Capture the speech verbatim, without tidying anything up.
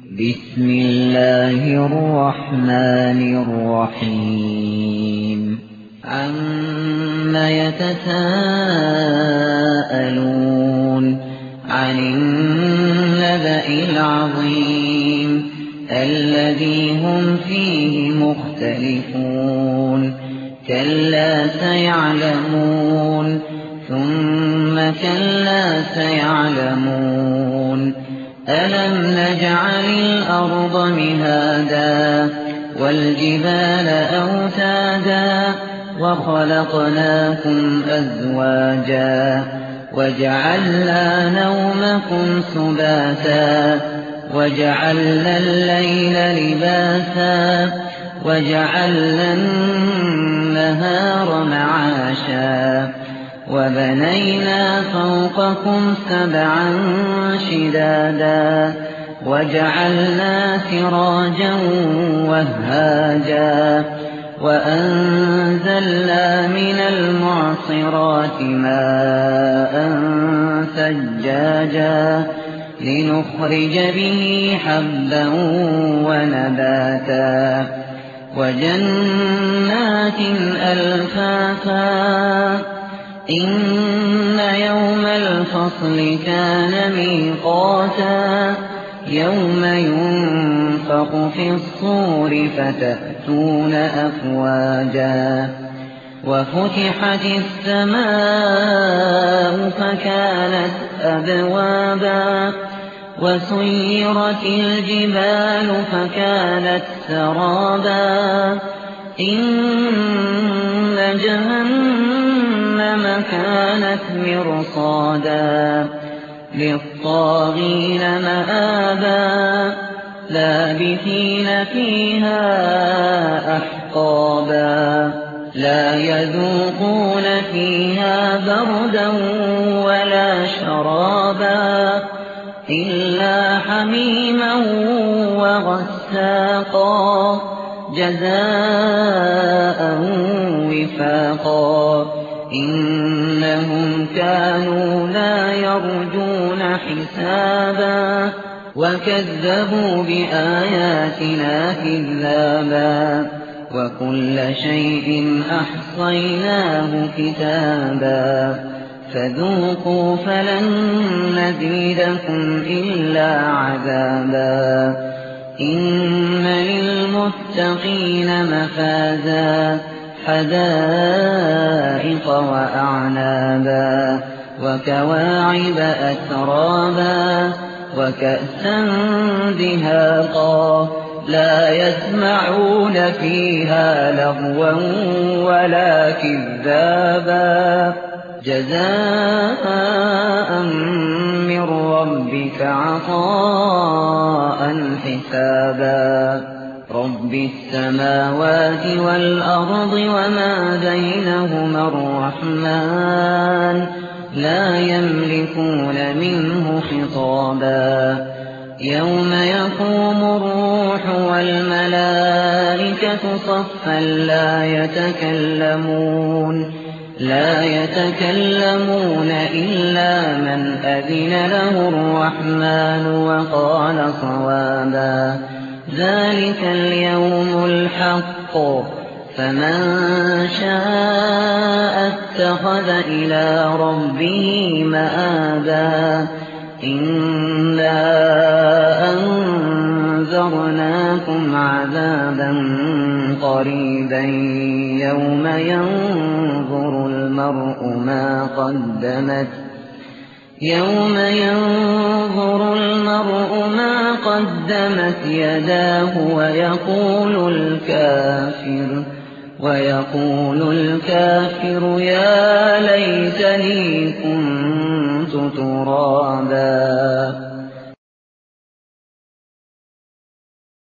بسم الله الرحمن الرحيم عَمَّ يَتَسَاءَلُونَ عَنِ النَّبَإِ الْعَظِيمِ الَّذِي هُمْ فِيهِ مُخْتَلِفُونَ كَلَّا سَيَعْلَمُونَ ثُمَّ كَلَّا سَيَعْلَمُونَ أَلَمْ نَجْعَلِ الْأَرْضَ مِهَادًا وَالْجِبَالَ أَوْتَادًا وَخَلَقْنَاكُمْ أَزْوَاجًا وَجَعَلْنَا نَوْمَكُمْ سُبَاتًا وَجَعَلْنَا اللَّيْلَ لِبَاسًا وَجَعَلْنَا النَّهَارَ مَعَاشًا وَبَنَيْنَا فَوْقَكُمْ سَبْعًا شِدَادًا وَجَعَلْنَا سِرَاجًا وَهَّاجًا وَأَنزَلْنَا مِنَ الْمُعْصِرَاتِ مَاءً ثَجَّاجًا لِّنُخْرِجَ بِهِ حَبًّا وَنَبَاتًا وَجَنَّاتٍ أَلْفَافًا إِنَّ يَوْمَ الْفَصْلِ كَانَ مِيقَاتًا يَوْمَ يُنفَخُ فِي الصُّورِ فَتَأْتُونَ أَفْوَاجًا وَفُتِحَتِ السَّمَاءُ فَكَانَتْ أَبْوَابًا وَسُيِّرَتِ الْجِبَالُ فَكَانَتْ سَرَابًا إِنَّ جَهَنَّمَ كَانَتْ مِرْصَادًا لِّلطَّاغِينَ مَآبًا لَّابِثِينَ فِيهَا أَحْقَابًا لَّا يَذُوقُونَ فِيهَا بَرْدًا وَلَا شَرَابًا إِلَّا حَمِيمًا وَغَسَّاقًا جَزَاءً وِفَاقًا إِنَّهُمْ كَانُوا لَا يَرْجُونَ حِسَابًا وَكَذَّبُوا بِآيَاتِنَا كِذَّابًا وَكُلَّ شَيْءٍ أَحْصَيْنَاهُ كِتَابًا فَذُوقُوا فَلَن نَّزِيدَكُمْ إِلَّا عَذَابًا إِنَّ لِلْمُتَّقِينَ مَفَازًا حَدَائِقَ وَأَعْنَابًا وَكَوَاعِبَ أَتْرَابًا وَكَأْسًا دِهَاقًا لَّا يَسْمَعُونَ فِيهَا لَغْوًا وَلَا كِذَّابًا جَزَاءً مِّن رَّبِّكَ عَطَاءً حِسَابًا رَّبِّ السَّمَاوَاتِ وَالْأَرْضِ وَمَا بَيْنَهُمَا الرَّحْمَٰنُ لَا يَمْلِكُونَ مِنْهُ خِطَابًا يَوْمَ يَقُومُ الرُّوحُ وَالْمَلَائِكَةُ صَفًّا لَّا يَتَكَلَّمُونَ لا يتكلمون إلا من أذن له الرحمن وقال صوابا ذلك اليوم الحق فمن شاء اتخذ إلى ربه مآبا إنا أنذرناكم عذابا قريبا يوم ينظر المرء ما قدمت يوم ينظر المرء ما قدمت يداه ويقول الكافر ويقول الكافر يا ليتني كنت ترابا